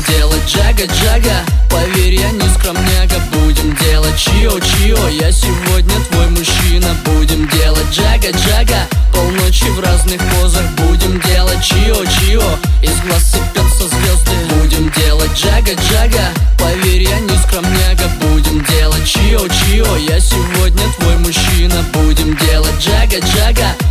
делать джага-джага. Поверь, я не скромняга. Будем делать чио-чио, я сегодня твой мужчина. Будем делать джага-джага, полночи в разных позах. Будем делать чио-чио, из глаз сыпятся звезды. Будем делать джага-джага, поверь, я не скромняга. Будем делать чио-чио, я сегодня твой мужчина. Будем делать джага-джага,